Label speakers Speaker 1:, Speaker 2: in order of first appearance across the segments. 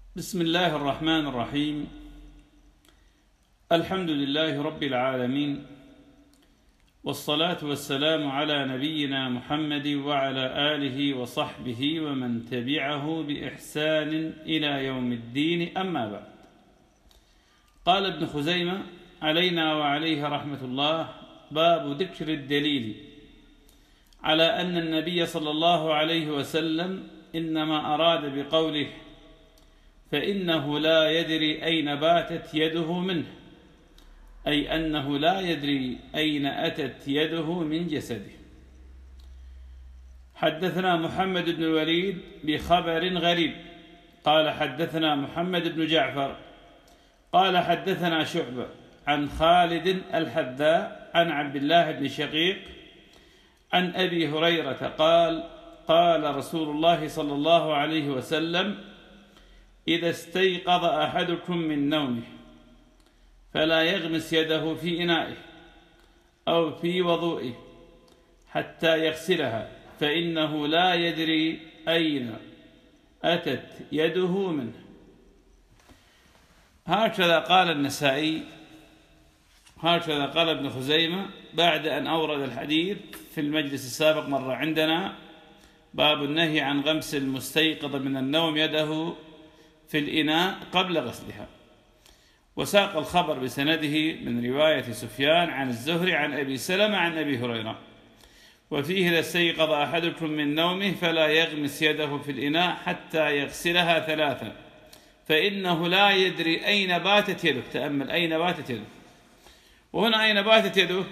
Speaker 1: بسم الله الرحمن الرحيم. الحمد لله رب العالمين، والصلاة والسلام على نبينا محمد وعلى آله وصحبه ومن تبعه بإحسان إلى يوم الدين، أما بعد. قال ابن خزيمة علينا وعليه رحمة الله: باب ذكر الدليل على أن النبي صلى الله عليه وسلم إنما أراد بقوله فإنه لا يدري أين باتت يده منه، أي أنه لا يدري أين أتت يده من جسده. حدثنا محمد بن الوليد بخبر غريب قال حدثنا محمد بن جعفر قال حدثنا شعبة عن خالد الحذاء عن عبد الله بن شقيق عن أبي هريرة قال: قال رسول الله صلى الله عليه وسلم: إذا استيقظ أحدكم من نومه فلا يغمس يده في إنائه أو في وضوئه حتى يغسلها، فإنه لا يدري أين أتت يده منه. هكذا قال النسائي، هكذا قال ابن خزيمة بعد أن أورد الحديث في المجلس السابق. مرة عندنا باب النهي عن غمس المستيقظ من النوم يده في الإناء قبل غسلها، وساق الخبر بسنده من رواية سفيان عن الزهري عن أبي سلمة عن أبي هريرة، وفيه: إذا استيقظ أحدكم من نومه فلا يغمس يده في الإناء حتى يغسلها ثلاثا، فإنه لا يدري أين باتت يده. تأمل، أين باتت يده. وهنا أين باتت يده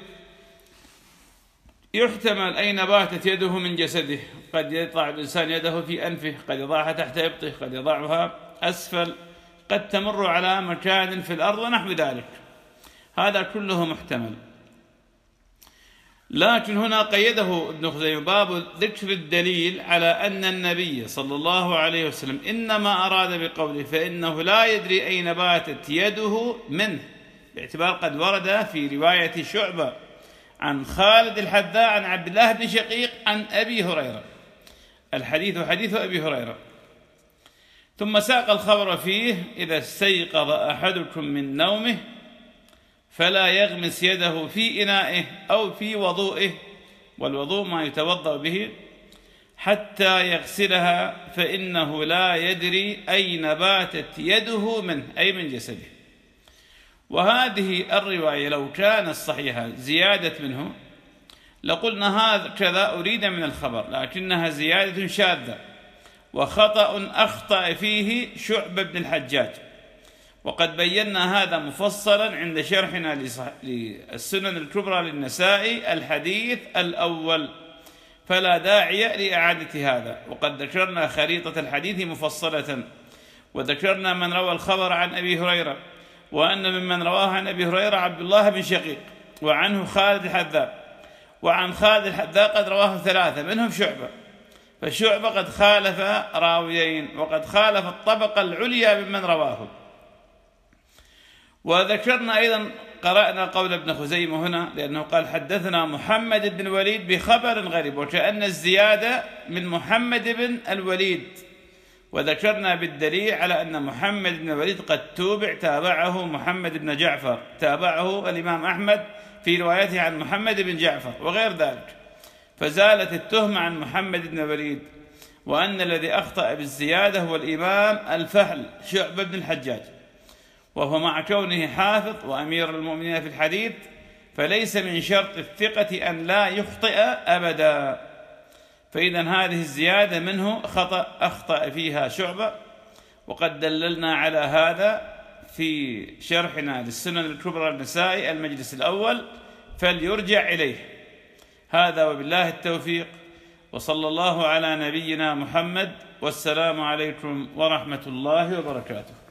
Speaker 1: يحتمل أين باتت يده من جسده. قد يضع الإنسان يده في أنفه، قد يضعها تحت إبطه، قد يضعها أسفل، قد تمر على مكان في الأرض ونحو ذلك. هذا كله محتمل. لكن هنا قيده ابن خزيمة باب ذكر الدليل على أن النبي صلى الله عليه وسلم إنما أراد بقوله فإنه لا يدري أين باتت يده منه، باعتبار قد ورد في رواية شعبة عن خالد الحذاء عن عبد الله بن شقيق عن أبي هريرة. الحديث حديث أبي هريرة. ثم ساق الخبر فيه: إذا استيقظ أحدكم من نومه فلا يغمس يده في إنائه أو في وضوئه، والوضوء ما يتوضأ به، حتى يغسلها، فإنه لا يدري أين باتت يده منه، أي من جسده. وهذه الرواية لو كانت صحيحة زيادة منه لقلنا هكذا أريد من الخبر، لكنها زيادة شاذة وخطأ أخطأ فيه شعبة بن الحجاج، وقد بينا هذا مفصلا عند شرحنا للسنن الكبرى للنسائي الحديث الأول، فلا داعي لإعادة هذا. وقد ذكرنا خريطة الحديث مفصلة، وذكرنا من روى الخبر عن أبي هريرة، وأن ممن رواه عن أبي هريرة عبد الله بن شقيق، وعنه خالد الحذاء، وعن خالد الحذاء قد رواه ثلاثة منهم شعبة، فشعبة قد خالف راويين، وقد خالف الطبقة العليا ممن رواه. وذكرنا أيضا، قرأنا قول ابن خزيمة هنا، لأنه قال حدثنا محمد بن الوليد بخبر غريب، وكأن الزيادة من محمد بن الوليد، وذكرنا بالدليل على أن محمد بن الوليد قد تابعه محمد بن جعفر، تابعه الإمام أحمد في روايته عن محمد بن جعفر وغير ذلك، فزالت التهمة عن محمد بن الوليد، وأن الذي أخطأ بالزيادة هو الإمام الفحل شعبة بن الحجاج، وهو مع كونه حافظ وأمير المؤمنين في الحديث فليس من شرط الثقة أن لا يخطئ أبدا. فإذا هذه الزيادة منه خطأ أخطأ فيها شعبة، وقد دللنا على هذا في شرحنا للسنن الكبرى النسائي المجلس الأول، فليرجع إليه. هذا وبالله التوفيق، وصلى الله على نبينا محمد، والسلام عليكم ورحمة الله وبركاته.